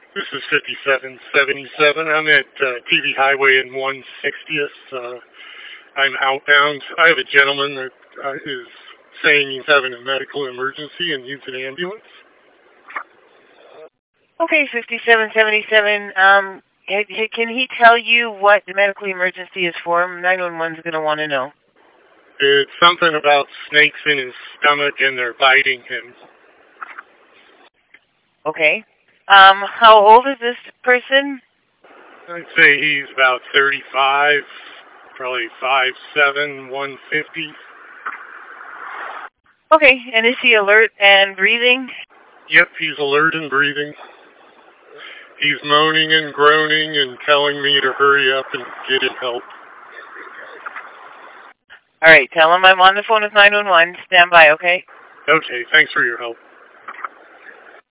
This is 5777. I'm at TV Highway and 160th. I'm outbound. I have a gentleman that is saying he's having a medical emergency and needs an ambulance. Okay, 5777. Can he tell you what the medical emergency is for? 911 is going to want to know. It's something about snakes in his stomach and they're biting him. Okay. How old is this person? I'd say he's about 35, probably 5'7", 150. Okay, and is he alert and breathing? Yep, he's alert and breathing. He's moaning and groaning and telling me to hurry up and get him help. All right, tell him I'm on the phone with 911. Stand by, okay? Okay, thanks for your help.